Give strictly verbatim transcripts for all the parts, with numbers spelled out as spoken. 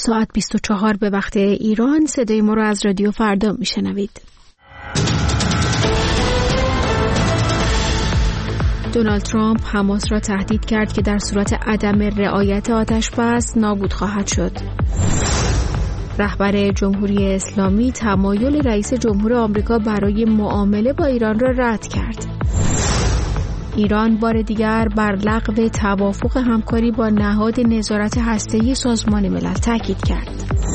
ساعت بیست و چهار به وقت ایران. صدای ما رو از رادیو فردا میشنوید. دونالد ترامپ حماس را تهدید کرد که در صورت عدم رعایت آتش‌بس نابود خواهد شد. رهبر جمهوری اسلامی تمایل رئیس جمهور آمریکا برای معامله با ایران را رد کرد. ایران بار دیگر بر لغو توافق همکاری با نهاد نظارت هسته‌ای سازمان ملل تاکید کرد.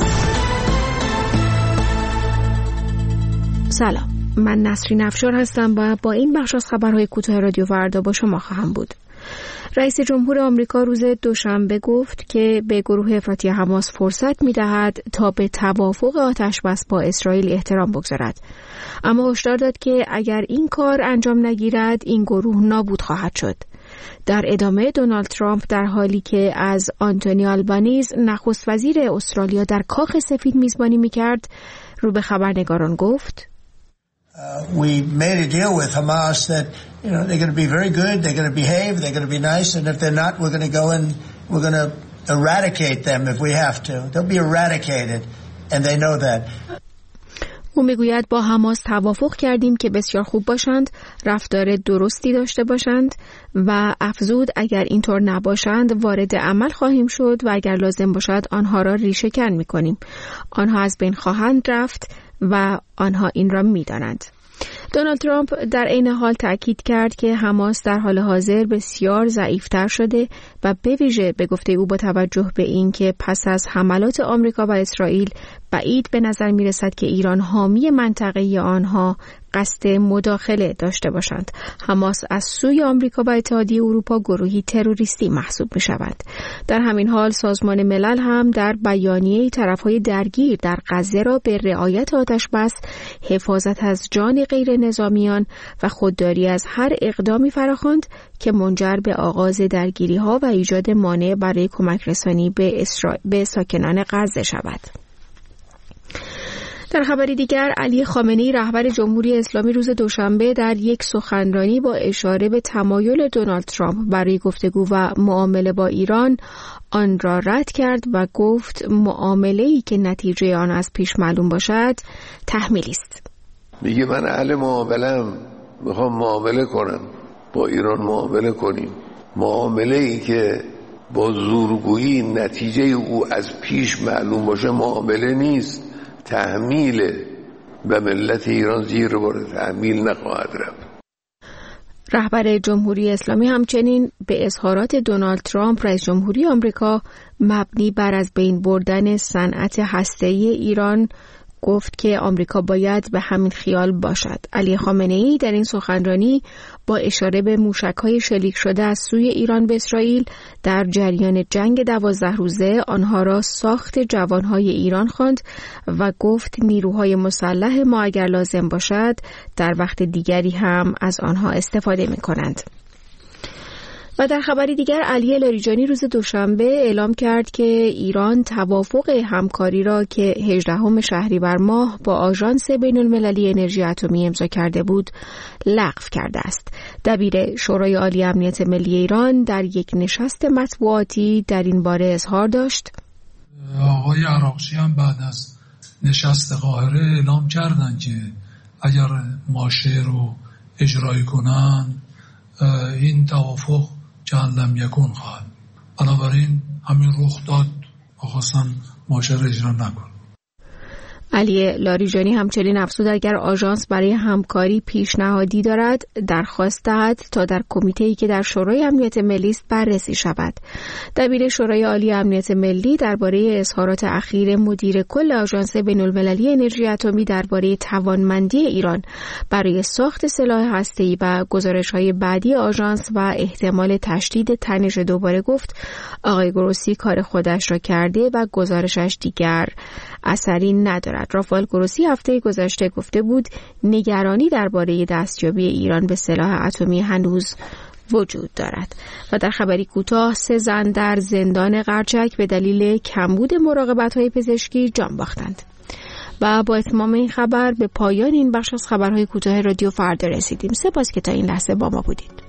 سلام، من نسرین افشار هستم و با این بخش از خبرهای کوتاه رادیو فردا با شما خواهم بود. رئیس جمهور آمریکا روز دوشنبه گفت که به گروه افراطی حماس فرصت می‌دهد تا به توافق آتش‌بس با اسرائیل احترام بگذارد، اما هشدار داد که اگر این کار انجام نگیرد این گروه نابود خواهد شد. در ادامه دونالد ترامپ در حالی که از آنتونی آلبانیز نخست وزیر استرالیا در کاخ سفید میزبانی می‌کرد رو به خبرنگاران گفت Uh, we made a deal with Hamas that, you know, they're going to be very good, they're going to behave, they're going to be nice, and if they're not, we're going to go and we're going to eradicate them if we have to. They'll be eradicated, and they know that. او میگوید با حماس توافق کردیم که بسیار خوب باشند، رفتار درستی داشته باشند و افزود اگر اینطور نباشند وارد عمل خواهیم شد و اگر لازم باشد آنها را ریشه‌کن می‌کنیم. آنها از بین خواهند رفت و آنها این را می‌دانند. دونالد ترامپ در عین حال تأکید کرد که حماس در حال حاضر بسیار ضعیف‌تر شده و به ویژه به گفته او با توجه به این که پس از حملات آمریکا و اسرائیل بعید به نظر می‌رسد که ایران حامی منطقه‌ای آنها قصد مداخله داشته باشند. حماس از سوی آمریکا و اتحادیه اروپا گروهی تروریستی محسوب می‌شود. در همین حال سازمان ملل هم در بیانیه طرف‌های درگیر در غزه را به رعایت آتش‌بس، حفاظت از جان غیر نظامیان و خودداری از هر اقدامی فراخواند که منجر به آغاز درگیری‌ها و ایجاد مانع برای کمک رسانی به اسرا... به ساکنان غزه شود. در خبری دیگر، علی خامنه‌ای رهبر جمهوری اسلامی روز دوشنبه در یک سخنرانی با اشاره به تمایل دونالد ترامپ برای گفتگو و معامله با ایران آن را رد کرد و گفت معامله‌ای که نتیجه آن از پیش معلوم باشد تحمیلی است. میگه من اهل معامله‌ام، میخوام معامله کنم، با ایران معامله کنیم. معامله‌ای که با زورگویی نتیجه او از پیش معلوم باشه معامله نیست، تحمیل به ملت ایران زیر بار تحمیل نخواهد رفت. رهبر جمهوری اسلامی همچنین به اظهارات دونالد ترامپ رئیس جمهوری آمریکا مبنی بر از بین بردن صنعت هسته‌ای ایران گفت که آمریکا باید به همین خیال باشد. علی خامنه‌ای در این سخنرانی با اشاره به موشک‌های شلیک شده از سوی ایران به اسرائیل در جریان جنگ دوازده روزه آنها را ساخت جوانهای ایران خواند و گفت نیروهای مسلح ما اگر لازم باشد در وقت دیگری هم از آنها استفاده می‌کنند. و در خبری دیگر، علی لاریجانی روز دوشنبه اعلام کرد که ایران توافق همکاری را که هجدهم شهریور ماه با آژانس بین‌المللی انرژی اتمی امضا کرده بود لغو کرده است. دبیر شورای عالی امنیت ملی ایران در یک نشست مطبوعاتی در این باره اظهار داشت. آقای عراقچی هم بعد از نشست قاهره اعلام کردند که اگر ماشه رو اجرایی کنن این توافق چند لم یکن خواهد. بنابراین همین رخ داد و خواستن ماشه را اجرا نکن. علی لاریجانی همچنین افزود اگر آژانس برای همکاری پیشنهادی دارد درخواست دهد تا در کمیته‌ای که در شورای امنیت ملی است بررسی شود. دبیر شورای عالی امنیت ملی درباره اظهارات اخیر مدیر کل آژانس بین‌المللی انرژی اتمی درباره توانمندی ایران برای ساخت سلاح هسته‌ای و گزارش‌های بعدی آژانس و احتمال تشدید تنش دوباره گفت آقای گروسی کار خودش را کرده و گزارشش دیگر اثری ندارد. رافائل گروسی هفته گذشته گفته بود نگرانی درباره دستیابی ایران به سلاح اتمی هنوز وجود دارد. و در خبری کوتاه، سه زن در زندان قرچک به دلیل کمبود مراقبت‌های پزشکی جان باختند. و با اتمام این خبر به پایان این بخش از خبرهای کوتاه رادیو فردا رسیدیم. سپاس که تا این لحظه با ما بودید.